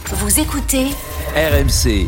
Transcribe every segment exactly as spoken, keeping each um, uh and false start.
Vous écoutez R M C.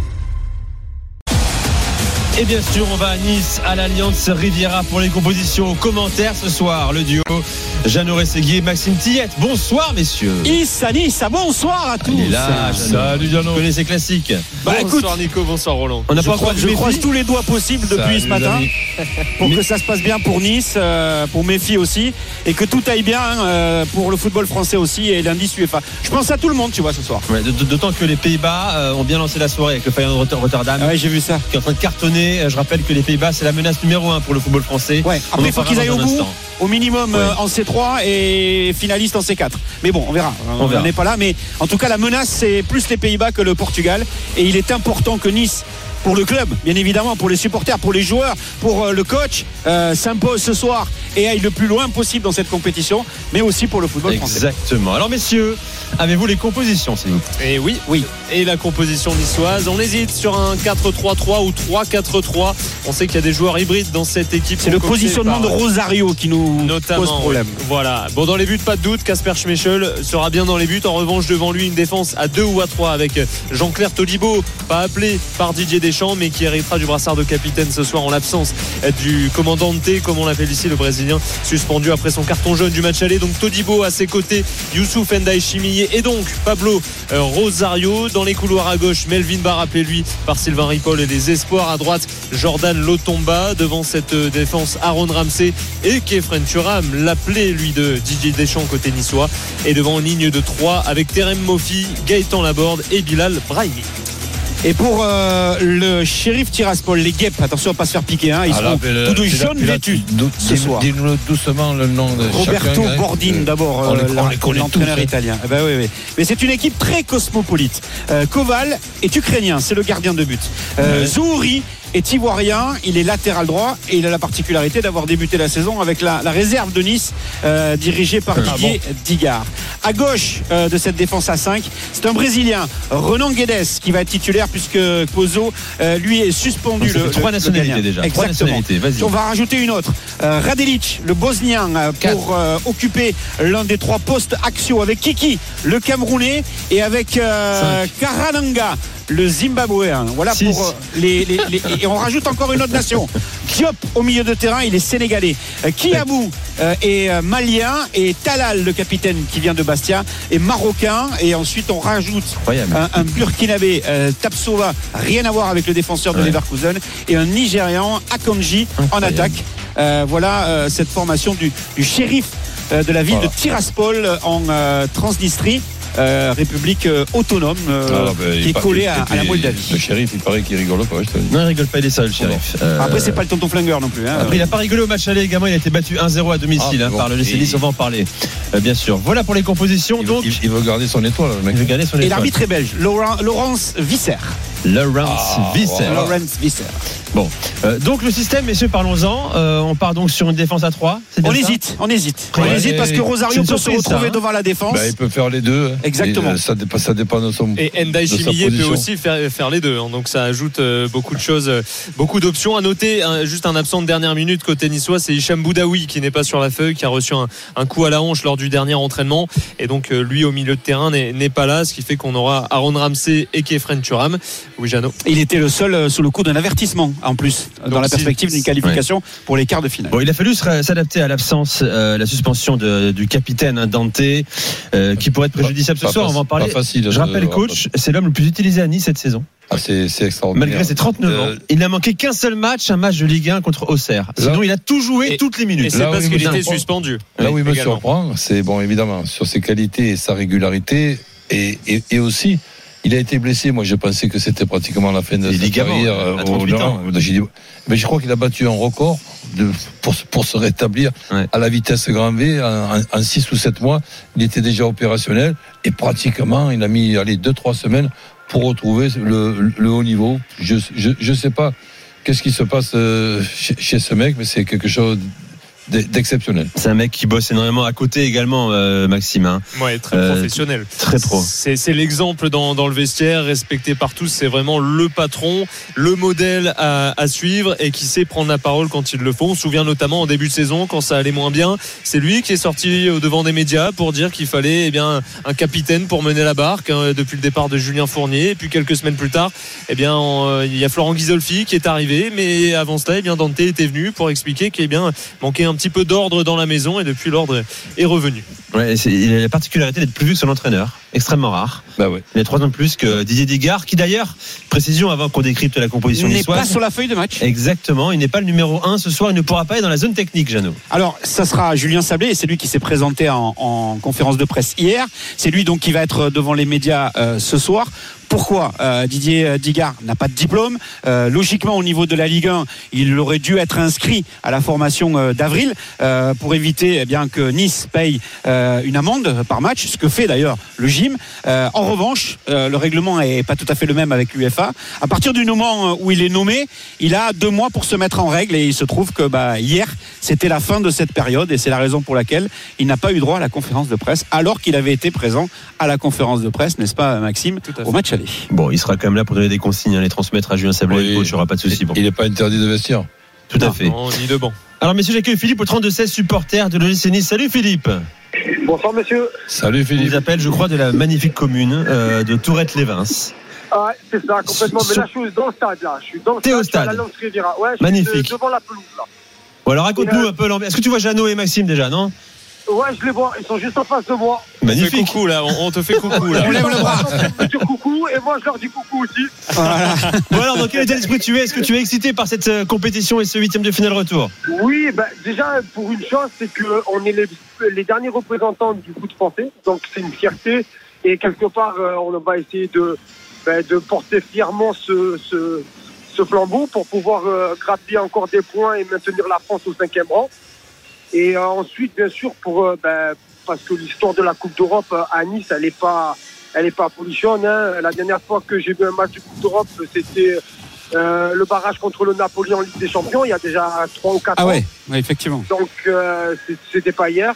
Et bien sûr, on va à Nice, à l'Alliance Riviera pour les compositions. Commentaires ce soir, le duo Jeannot Rességuier et Maxime Tillette. Bonsoir, messieurs. Nice à Nice, bonsoir à tous. Il est là, salut Jeannot. Vous connaissez classique. Bah, bonsoir écoute, Nico, bonsoir Roland. On n'a pas crois, encore je croise tous les doigts possibles depuis Salut, ce matin pour que ça se passe bien pour Nice, euh, pour mes filles aussi, et que tout aille bien euh, pour le football français aussi et l'indice U E F A. Je pense à tout le monde, tu vois, ce soir. Ouais, d'autant que les Pays-Bas euh, ont bien lancé la soirée avec le Feyenoord Rotterdam. Ah ouais, j'ai vu ça. Qui est en train de cartonner. Je rappelle que les Pays-Bas, c'est la menace numéro un pour le football français. Ouais. Après, il faut qu'ils aillent au bout, au minimum ouais. euh, en C trois et finaliste en C quatre. Mais bon, on verra. On n'est pas là. Mais en tout cas, la menace, c'est plus les Pays-Bas que le Portugal. Et il est important que Nice, pour le club, bien évidemment, pour les supporters, pour les joueurs, pour euh, le coach, euh, s'impose ce soir et aille le plus loin possible dans cette compétition, mais aussi pour le football français. Exactement. Alors, messieurs, avez-vous les compositions, s'il vous plaît? Et oui, oui. Et la composition niçoise, on hésite sur un quatre trois trois ou trois quatre trois. On sait qu'il y a des joueurs hybrides dans cette équipe. C'est le positionnement par... de Rosario qui nous Notamment, pose problème. Ouais. Voilà. Bon, dans les buts, pas de doute, Kasper Schmeichel sera bien dans les buts. En revanche, devant lui, une défense à deux ou à trois avec Jean-Claire Todibo, pas appelé par Didier Deschamps, mais qui héritera du brassard de capitaine ce soir en l'absence du commandant T, comme on l'appelle ici, le Brésilien, suspendu après son carton jaune du match aller. Donc Todibo à ses côtés, Youssouf Ndiaye Chimillé et donc Pablo euh, Rosario. Dans les couloirs à gauche, Melvin Barr, appelé lui par Sylvain Ripoll, et les espoirs à droite, Jordan Lotomba. Devant cette euh, défense, Aaron Ramsey et Kefren Turam, l'appelé lui de Didier Deschamps côté niçois. Et devant une ligne de trois avec Terem Moffi, Gaëtan Laborde et Bilal Brahimi. Et pour euh, le Sheriff Tiraspol, les guêpes, attention à ne pas se faire piquer, hein, ils Alors, sont le, tous de jaunes vêtus ce soir. Dis-nous doucement le nom de Roberto chacun, Bordin, euh, d'abord, on les, euh, on les connaît l'entraîneur tous, italien. Eh ben, oui, oui. Mais c'est une équipe très cosmopolite. Euh, Koval est ukrainien, c'est le gardien de but. Euh, ouais. Zouri est ivoirien, il est latéral droit et il a la particularité d'avoir débuté la saison avec la, la réserve de Nice, euh, dirigée par ah, Didier bon. Digard. À gauche euh, de cette défense à cinq, c'est un Brésilien, Renan Guedes, qui va être titulaire puisque Pozo, euh, lui, est suspendu. Donc, le, trois le, nationalités le déjà. Exactement. Trois nationalités. Vas-y. On va rajouter une autre. Euh, Radelic, le Bosnien, euh, pour euh, occuper l'un des trois postes axiaux avec Kiki, le Camerounais, et avec euh, Karananga, le Zimbabwéen. Voilà Six. pour euh, les, les, les. Et on rajoute encore une autre nation. Diop au milieu de terrain, il est sénégalais. Euh, Kiabou euh, est euh, malien et Talal, le capitaine qui vient de Bastia, est marocain. Et ensuite on rajoute un, un burkinabé, euh, Tapsova, rien à voir avec le défenseur de ouais. Leverkusen, et un Nigérian, Akanji, en attaque. Euh, voilà euh, cette formation du, du shérif euh, de la ville voilà. de Tiraspol en euh, Transnistrie. Euh, République euh, autonome euh, ah, ben, qui est collée à, à la Moldavie. Le shérif, il paraît qu'il rigole pas. Je te dis. Non, il rigole pas, il est ça, le shérif. Euh... Après, c'est pas le tonton flingueur non plus. Hein. Après, il a pas rigolé au match aller également. Il a été battu un zéro à domicile ah, hein, bon. par le L C D. On va en parler, euh, bien sûr. Voilà pour les compositions. Il, donc, il, il veut garder son étoile. Le mec. Il veut garder son étoile. Et l'arbitre est belge, Laurent, Laurence Visser. Laurence ah, Visser. Voilà. Laurence Visser. Bon, euh, donc le système, messieurs, parlons-en. Euh, on part donc sur une défense à trois. On hésite, on hésite. On hésite parce que Rosario peut se retrouver ça, hein. devant la défense. Bah, il peut faire les deux. Exactement. Et, ça, dépend, ça dépend de son. Et Ndiaye Chimillé peut aussi faire, faire les deux. Hein. Donc ça ajoute euh, beaucoup de choses, euh, beaucoup d'options. À noter, hein, juste un absent de dernière minute côté niçois, c'est Hicham Boudaoui qui n'est pas sur la feuille, qui a reçu un, un coup à la hanche lors du dernier entraînement. Et donc euh, lui au milieu de terrain n'est, n'est pas là, ce qui fait qu'on aura Aaron Ramsey et Kefren Turam. Oui, Jeannot. Il était le seul euh, sous le coup d'un avertissement en plus. Donc, dans la perspective d'une qualification ouais. pour les quarts de finale. Bon, il a fallu s'adapter à l'absence, euh, la suspension de, du capitaine hein, Dante, euh, qui pourrait être préjudiciable pas, ce soir. Pas, on va en parler. Facile, Je rappelle, coach, c'est l'homme le plus utilisé à Nice cette saison. Ah, c'est, c'est extraordinaire. Malgré ses trente-neuf euh, ans, il n'a manqué qu'un seul match, un match de Ligue un contre Auxerre. Sinon, là, il a tout joué et, toutes les minutes. Et c'est là parce qu'il était surprend. suspendu. Là où il me également. surprend, c'est bon, évidemment, sur ses qualités et sa régularité, et, et, et aussi. Il a été blessé. Moi, je pensais que c'était pratiquement la fin de sa carrière. À trente-huit ans. Mais je crois qu'il a battu un record de, pour, pour se rétablir ouais. à la vitesse grand V en, en six ou sept mois. Il était déjà opérationnel et pratiquement, il a mis allez, deux trois semaines pour retrouver le, le haut niveau. Je je je sais pas qu'est-ce qui se passe chez, chez ce mec, mais c'est quelque chose d'exceptionnel. C'est un mec qui bosse énormément à côté également, euh, Maxime. Hein. Ouais, très euh, professionnel. Très pro. C'est, c'est l'exemple dans, dans le vestiaire, respecté par tous. C'est vraiment le patron, le modèle à, à suivre et qui sait prendre la parole quand il le faut. On se souvient notamment en début de saison, quand ça allait moins bien, c'est lui qui est sorti au devant des médias pour dire qu'il fallait eh bien, un capitaine pour mener la barque hein, depuis le départ de Julien Fournier. Et puis quelques semaines plus tard, eh bien, on, il y a Florent Ghisolfi qui est arrivé. Mais avant cela, eh bien, Dante était venu pour expliquer qu'il eh bien, manquait un petit peu d'ordre dans la maison et depuis l'ordre est revenu. Ouais, c'est, il a la particularité d'être plus vieux que son entraîneur, extrêmement rare. Bah ouais. Il a trois ans de plus que Didier Digard, qui d'ailleurs, précision avant qu'on décrypte la composition il n'est niçoise. pas sur la feuille de match. Exactement, il n'est pas le numéro un ce soir, il ne pourra pas être dans la zone technique, Jeannot. Alors, ça sera Julien Sablé, et c'est lui qui s'est présenté en, en conférence de presse hier. C'est lui donc qui va être devant les médias euh, ce soir. Pourquoi euh, Didier Digard n'a pas de diplôme euh, Logiquement, au niveau de la Ligue un, il aurait dû être inscrit à la formation euh, d'avril euh, pour éviter eh bien, que Nice paye euh, une amende par match, ce que fait d'ailleurs le gym. Euh, en revanche, euh, le règlement est pas tout à fait le même avec l'U F A. À partir du moment où il est nommé, il a deux mois pour se mettre en règle et il se trouve que bah, hier, c'était la fin de cette période et c'est la raison pour laquelle il n'a pas eu droit à la conférence de presse alors qu'il avait été présent à la conférence de presse, n'est-ce pas Maxime, au match aller. Bon, il sera quand même là pour donner des consignes, hein, les transmettre à Julien Sablé, oui, le coach, il n'y aura pas de souci. Bon. Il n'est pas interdit de vestir. Tout non, à fait. Non, ni de banc. Alors messieurs, j'accueille Philippe au trente-deux seize, supporter de l'O G C Nice. Salut Philippe. Bonsoir monsieur. Salut Il Philippe. vous appelle, je crois, de la magnifique commune euh, de Tourette-les-Vins. Ah, c'est ça, complètement. Mais là, je suis dans le stade, là. Je suis dans le T'es stade, au stade. je suis à la Lance Riviera. Ouais, je magnifique. suis de- devant la pelouse, là. Bon alors raconte-nous euh, un peu l'ambiance. Est-ce que tu vois Jeannot et Maxime déjà, non? Ouais, je les vois. Ils sont juste en face de moi. On te fait Magnifique. coucou là, on, on te fait coucou là. On lève le bras. Je dis coucou et moi, je leur dis coucou aussi. Voilà. Bon alors, dans quel état d'esprit tu es? Est-ce que tu es excité par cette euh, compétition et ce huitième de finale retour? Oui, ben, déjà, pour une chose, c'est qu'on est les, les derniers représentants du foot français. Donc, c'est une fierté. Et quelque part, euh, on va essayer de, ben, de porter fièrement ce, ce, ce flambeau pour pouvoir euh, grappiller encore des points et maintenir la France au cinquième rang. Et euh, ensuite, bien sûr, pour, euh, ben, parce que l'histoire de la Coupe d'Europe euh, à Nice, elle n'est pas, elle est pas polichonne. Hein. La dernière fois que j'ai vu un match de Coupe d'Europe, c'était euh, le barrage contre le Napoli en Ligue des Champions, il y a déjà trois ou quatre Ah ans. ouais, ouais effectivement. Donc, euh, c'est- c'était pas hier.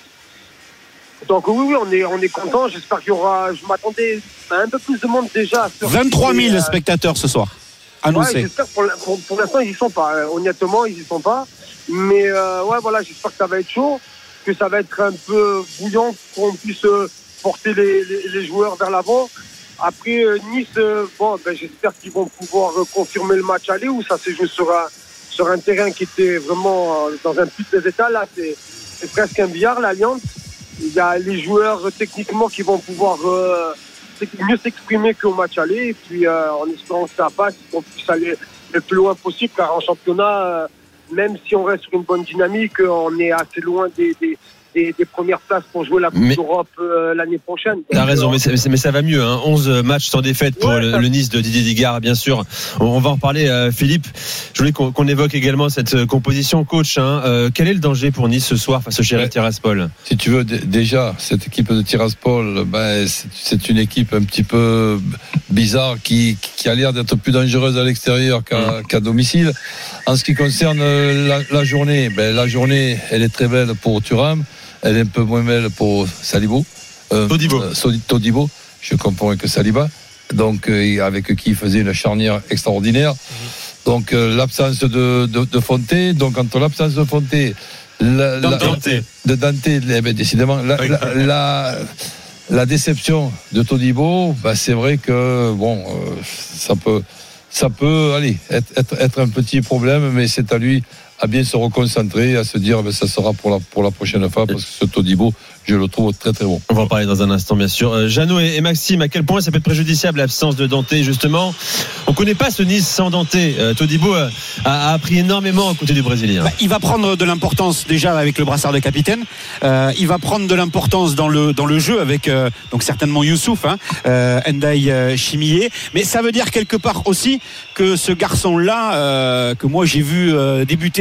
Donc oui, oui, on est, on est content. J'espère qu'il y aura. Je m'attendais à un peu plus de monde déjà. Sur vingt-trois mille et, euh, spectateurs ce soir, Ouais, annoncés. j'espère pour, la- pour, pour l'instant ils y sont pas. Euh, Honnêtement, ils y sont pas. Mais euh, ouais, voilà, j'espère que ça va être chaud, que ça va être un peu bouillant, qu'on puisse euh, porter les, les, les joueurs vers l'avant. Après euh, Nice, euh, bon, ben, j'espère qu'ils vont pouvoir euh, confirmer le match aller où ça s'est joué sur un sur un terrain qui était vraiment euh, dans un piteux état. Là, c'est c'est presque un billard, l'Alliance. Il y a les joueurs euh, techniquement qui vont pouvoir euh, mieux s'exprimer qu'au match aller. Et puis, euh, en espérant que ça passe, qu'on puisse aller le plus loin possible, car en championnat, euh, même si on reste sur une bonne dynamique, on est assez loin des, des, des, des premières places pour jouer la Coupe Mais- d'Europe euh, l'année prochaine. T'as Donc, raison, euh, mais, c'est- mais, c'est- mais ça va mieux. Hein. onze matchs sans défaite pour Ouais, le, ça- le Nice de Didier Digard, bien sûr. On, on va en reparler, euh, Philippe. Je voulais qu'on, qu'on évoque également cette euh, composition coach. Hein. Euh, quel est le danger pour Nice ce soir face au Sheriff Ouais. Tiraspol? Si tu veux, d- déjà, cette équipe de Tiraspol, ben, c'est, c'est une équipe un petit peu bizarre qui, qui a l'air d'être plus dangereuse à l'extérieur qu'à, qu'à domicile. En ce qui concerne euh, la, la journée, ben, la journée, elle est très belle pour Thuram, elle est un peu moins belle pour Salibo. Euh, Todibo. euh, Sodi- Todibo, je comprends avec Saliba, donc euh, avec qui il faisait une charnière extraordinaire. Donc euh, l'absence de, de, de Fonté, donc entre l'absence de Fonté, la, la- Dante. de Dante, eh ben, décidément, la, la, la, la déception de Todibo, bah, c'est vrai que bon, euh, ça peut, ça peut, aller être, être, être un petit problème, mais c'est à lui à bien se reconcentrer, à se dire, ben, ça sera pour la pour la prochaine fois, parce que ce Todibo, je le trouve très très bon. On va en parler dans un instant, bien sûr. Euh, Jeannot et, et Maxime, à quel point ça peut être préjudiciable l'absence de Dante, justement? On connaît pas ce Nice sans Dante. Euh, Todibo a, a appris énormément à côté du Brésilien. Bah, il va prendre de l'importance déjà avec le brassard de capitaine. Euh, il va prendre de l'importance dans le dans le jeu avec euh, donc certainement Youssouf, hein, euh, Ndiaye euh, Chimié. Mais ça veut dire quelque part aussi que ce garçon-là, euh, que moi j'ai vu euh, débuter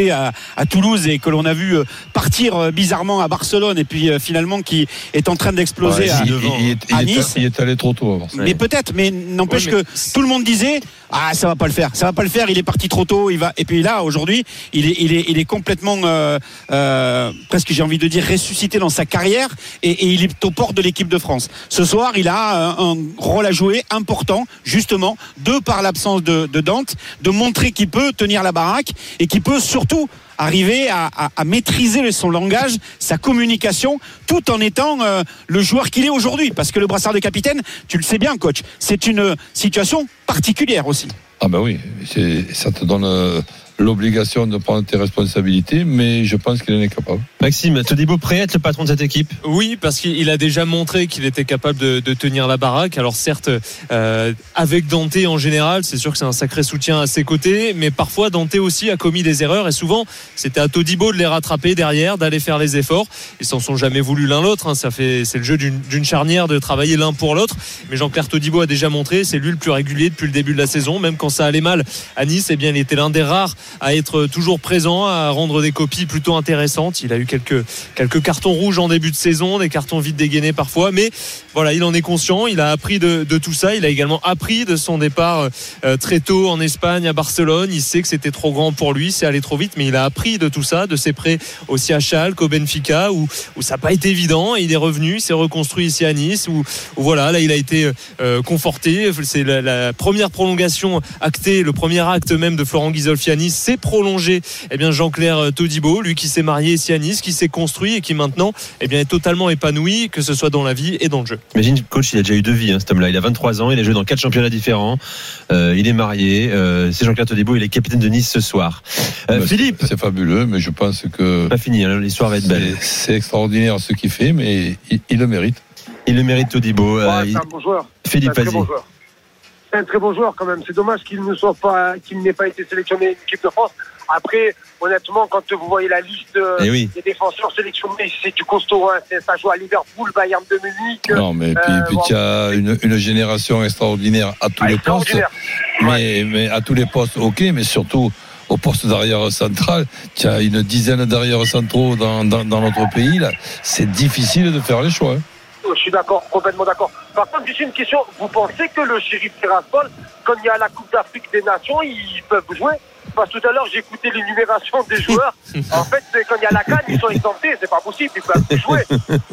arrivé à, à Toulouse et que l'on a vu partir bizarrement à Barcelone et puis finalement qui est en train d'exploser ouais, à, il, il, il, il, à il Nice. Est, il est allé trop tôt avant. Mais ouais. peut-être, mais n'empêche ouais, mais... que tout le monde disait ah ça va pas le faire, ça va pas le faire. Il est parti trop tôt. Il va et puis là aujourd'hui il est il est il est complètement euh, euh, presque j'ai envie de dire ressuscité dans sa carrière et, et il est au port de l'équipe de France. Ce soir il a un, un rôle à jouer important justement de par l'absence de, de Dante, de montrer qu'il peut tenir la baraque et qu'il peut surtout arriver à, à, à maîtriser son langage, sa communication, tout en étant euh, le joueur qu'il est aujourd'hui. Parce que le brassard de capitaine, tu le sais bien, coach, c'est une situation particulière aussi. Ah ben oui, c'est, ça te donne euh, l'obligation de prendre tes responsabilités, mais je pense qu'il en est capable. Maxime, Todibo prêt à être le patron de cette équipe ? Oui, parce qu'il a déjà montré qu'il était capable de, de tenir la baraque. Alors certes, euh, avec Dante en général, c'est sûr que c'est un sacré soutien à ses côtés, mais parfois Dante aussi a commis des erreurs et souvent c'était à Todibo de les rattraper derrière, d'aller faire les efforts. Ils s'en sont jamais voulu l'un l'autre, hein. Ça fait, c'est le jeu d'une, d'une charnière de travailler l'un pour l'autre. Mais Jean-Claire Todibo a déjà montré, c'est lui le plus régulier depuis le début de la saison, même quand ça allait mal à Nice, eh bien il était l'un des rares à être toujours présent, à rendre des copies plutôt intéressantes. Il a eu quelques, quelques cartons rouges en début de saison, des cartons vite dégainés parfois, mais voilà, il en est conscient, il a appris de, de tout ça, il a également appris de son départ euh, très tôt en Espagne, à Barcelone. Il sait que c'était trop grand pour lui, c'est allé trop vite, mais il a appris de tout ça, de ses prêts aussi à Schalke, au Benfica, où, où ça n'a pas été évident, et il est revenu, il s'est reconstruit ici à Nice, où, où voilà, là il a été euh, conforté, c'est la, la première prolongation actée, le premier acte même de Florent Ghisolfi à Nice, c'est prolongé, eh bien Jean-Claire Todibo, lui qui s'est marié ici à Nice, qui s'est construit et qui maintenant eh bien, est totalement épanoui, que ce soit dans la vie et dans le jeu. Imagine, coach, il a déjà eu deux vies, hein, cet homme-là. Il a vingt-trois ans, il a joué dans quatre championnats différents, euh, il est marié, euh, c'est Jean-Claire Todibo, il est capitaine de Nice ce soir. Euh, bah, Philippe, c'est, c'est fabuleux, mais je pense que pas fini, hein, l'histoire va être belle. C'est, c'est extraordinaire ce qu'il fait, mais il, il le mérite. Il le mérite, Todibo. Ouais, euh, c'est il... un bon joueur. Philippe, c'est un vas-y. très bon joueur. C'est un très bon joueur quand même. C'est dommage qu'il ne soit pas, qu'il n'ait pas été sélectionné en équipe de France. Après, honnêtement, quand vous voyez la liste eh oui. des défenseurs sélectionnés, c'est du costaud. Hein. C'est, ça joue à Liverpool, Bayern de Munich. Non, mais puis, euh, puis bon. tu as une, une génération extraordinaire à tous Ah, les postes. ouais. Mais, mais à tous les postes, ok, mais surtout au poste d'arrière central, tu as une dizaine d'arrières centraux dans, dans, dans notre pays. Là. C'est difficile de faire les choix. Hein. Je suis d'accord, complètement d'accord. Par contre, juste une question. Vous pensez que le Sheriff Tiraspol, quand il y a la Coupe d'Afrique des Nations, ils peuvent jouer? Parce que tout à l'heure, j'ai écouté l'énumération des joueurs. En fait, quand il y a la CAN, ils sont exemptés. C'est pas possible, ils peuvent jouer.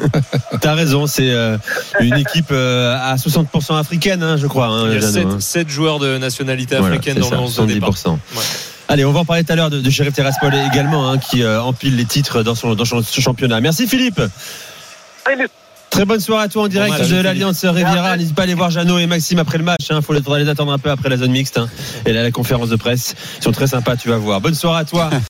T'as raison, c'est euh, une équipe euh, à soixante pour cent africaine, hein, je crois. Hein, il y a Jeannot, sept hein. joueurs de nationalité africaine voilà, dans le onze de départ. Ouais. Allez, on va en parler tout à l'heure de, de Sheriff Tiraspol également, hein, qui euh, empile les titres dans son, dans son championnat. Merci Philippe. Allez, Très bonne soirée à toi en direct bon de l'Alliance Riviera. N'hésite pas à aller voir Jeannot et Maxime après le match. Il hein. faudra les attendre un peu après la zone mixte. Hein. Et là, la conférence de presse. Ils sont très sympas, tu vas voir. Bonne soirée à toi.